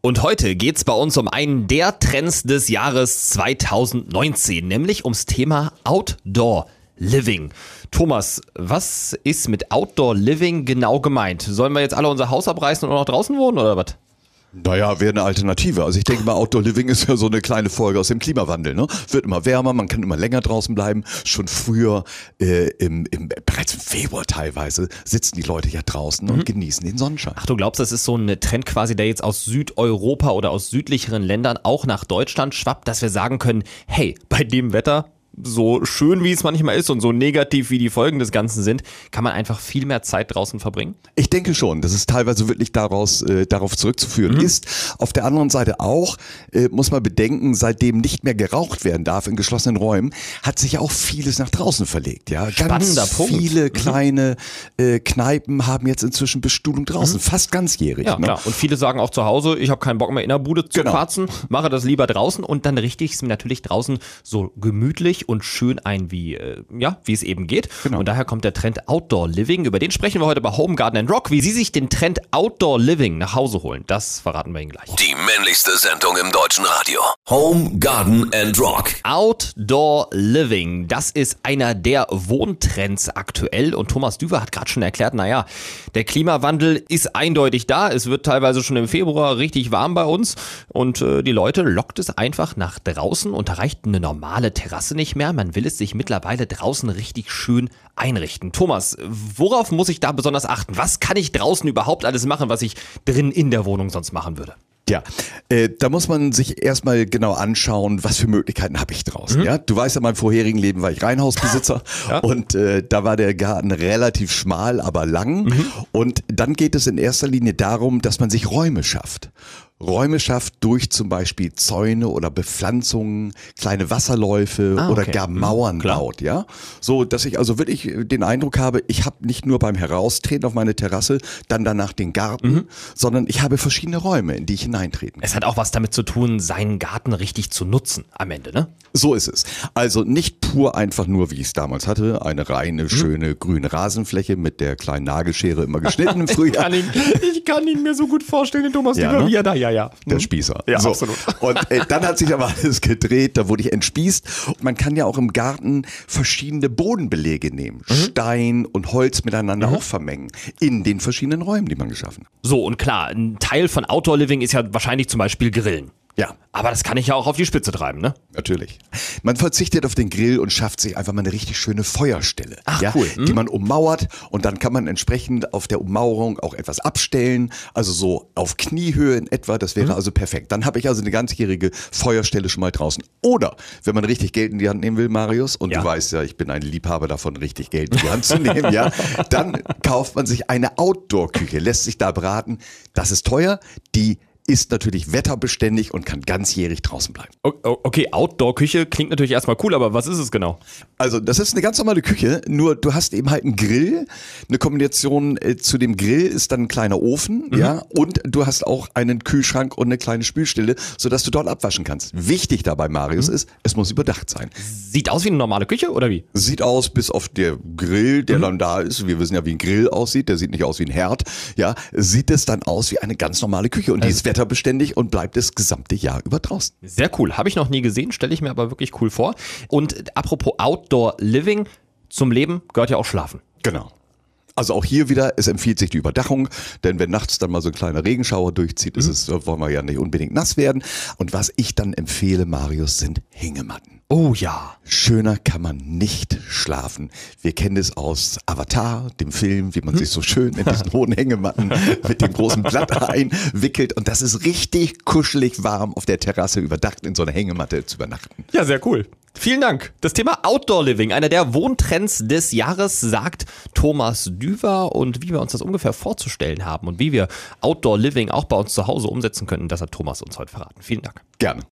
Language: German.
Und heute geht's bei uns um einen der Trends des Jahres 2019, nämlich ums Thema Outdoor Living. Thomas, was ist mit Outdoor Living genau gemeint? Sollen wir jetzt alle unser Haus abreißen und auch noch draußen wohnen oder was? Naja, wäre eine Alternative. Also ich denke mal, Outdoor Living ist ja so eine kleine Folge aus dem Klimawandel. Ne? Wird immer wärmer, man kann immer länger draußen bleiben. Schon früher, bereits im Februar teilweise, sitzen die Leute ja draußen und genießen den Sonnenschein. Ach, du glaubst, das ist so ein Trend quasi, der jetzt aus Südeuropa oder aus südlicheren Ländern auch nach Deutschland schwappt, dass wir sagen können, hey, bei dem Wetter, so schön wie es manchmal ist und so negativ wie die Folgen des Ganzen sind, kann man einfach viel mehr Zeit draußen verbringen? Ich denke schon, dass es teilweise wirklich darauf zurückzuführen ist. Auf der anderen Seite auch, muss man bedenken, seitdem nicht mehr geraucht werden darf in geschlossenen Räumen, hat sich auch vieles nach draußen verlegt. Ja? Spannender Punkt. Viele kleine Kneipen haben jetzt inzwischen Bestuhlung draußen, fast ganzjährig. Ja, ne? klar. Und viele sagen auch zu Hause, ich habe keinen Bock mehr in der Bude zu quarzen, mache das lieber draußen und dann richte ich es mir natürlich draußen so gemütlich und schön ein, wie es eben geht. Genau. Und daher kommt der Trend Outdoor Living. Über den sprechen wir heute bei Home, Garden & Rock. Wie Sie sich den Trend Outdoor Living nach Hause holen, das verraten wir Ihnen gleich. Die männlichste Sendung im deutschen Radio. Home, Garden & Rock. Outdoor Living, das ist einer der Wohntrends aktuell. Und Thomas Düwer hat gerade schon erklärt, der Klimawandel ist eindeutig da. Es wird teilweise schon im Februar richtig warm bei uns. Und die Leute lockt es einfach nach draußen und da reicht eine normale Terrasse nicht mehr. Man will es sich mittlerweile draußen richtig schön einrichten. Thomas, worauf muss ich da besonders achten? Was kann ich draußen überhaupt alles machen, was ich drin in der Wohnung sonst machen würde? Ja, da muss man sich erstmal genau anschauen, was für Möglichkeiten habe ich draußen. Ja, du weißt ja, in meinem vorherigen Leben war ich Reihenhausbesitzer und da war der Garten relativ schmal, aber lang. Und dann geht es in erster Linie darum, dass man sich Räume schafft. Räume schafft durch zum Beispiel Zäune oder Bepflanzungen, kleine Wasserläufe oder gar Mauern baut, ja. So, dass ich also wirklich den Eindruck habe, ich habe nicht nur beim Heraustreten auf meine Terrasse dann danach den Garten, sondern ich habe verschiedene Räume, in die ich hineintreten kann. Es hat auch was damit zu tun, seinen Garten richtig zu nutzen am Ende, ne? So ist es. Also nicht pur einfach nur, wie ich es damals hatte, eine reine, schöne grüne Rasenfläche mit der kleinen Nagelschere immer geschnitten im Frühjahr. Ich kann ihn mir so gut vorstellen, den Thomas Düwer, ne? wie er da, ja. Der Spießer. Ja, so. absolut. Und dann hat sich aber alles gedreht, da wurde ich entspießt. Und man kann ja auch im Garten verschiedene Bodenbelege nehmen. Stein und Holz miteinander auch vermengen. In den verschiedenen Räumen, die man geschaffen hat. So, und klar, ein Teil von Outdoor Living ist ja wahrscheinlich zum Beispiel Grillen. Ja. Aber das kann ich ja auch auf die Spitze treiben, ne? Natürlich. Man verzichtet auf den Grill und schafft sich einfach mal eine richtig schöne Feuerstelle. Ach, cool. Die man ummauert und dann kann man entsprechend auf der Ummauerung auch etwas abstellen. Also so auf Kniehöhe in etwa, das wäre also perfekt. Dann habe ich also eine ganzjährige Feuerstelle schon mal draußen. Oder, wenn man richtig Geld in die Hand nehmen will, Marius, und du weißt ja, ich bin ein Liebhaber davon, richtig Geld in die Hand zu nehmen, dann kauft man sich eine Outdoor-Küche, lässt sich da beraten. Das ist teuer, die ist natürlich wetterbeständig und kann ganzjährig draußen bleiben. Okay, Outdoor-Küche klingt natürlich erstmal cool, aber was ist es genau? Also das ist eine ganz normale Küche, nur du hast eben halt einen Grill. Eine Kombination zu dem Grill ist dann ein kleiner Ofen, und du hast auch einen Kühlschrank und eine kleine Spülstelle, sodass du dort abwaschen kannst. Wichtig dabei, Marius, ist, es muss überdacht sein. Sieht aus wie eine normale Küche oder wie? Sieht aus, bis auf der Grill, der dann da ist. Wir wissen ja, wie ein Grill aussieht. Der sieht nicht aus wie ein Herd. Ja, sieht es dann aus wie eine ganz normale Küche. Und die ist wetterbeständig und bleibt das gesamte Jahr über draußen. Sehr cool. Habe ich noch nie gesehen, stelle ich mir aber wirklich cool vor. Und apropos Outdoor Living, zum Leben gehört ja auch Schlafen. Genau. Also auch hier wieder, es empfiehlt sich die Überdachung, denn wenn nachts dann mal so ein kleiner Regenschauer durchzieht, wollen wir ja nicht unbedingt nass werden. Und was ich dann empfehle, Marius, sind Hängematten. Oh ja. Schöner kann man nicht schlafen. Wir kennen es aus Avatar, dem Film, wie man sich so schön in diesen hohen Hängematten mit dem großen Blatt einwickelt. Und das ist richtig kuschelig warm auf der Terrasse überdacht in so einer Hängematte zu übernachten. Ja, sehr cool. Vielen Dank. Das Thema Outdoor Living, einer der Wohntrends des Jahres, sagt Thomas Düwer. Und wie wir uns das ungefähr vorzustellen haben und wie wir Outdoor Living auch bei uns zu Hause umsetzen können, das hat Thomas uns heute verraten. Vielen Dank. Gerne.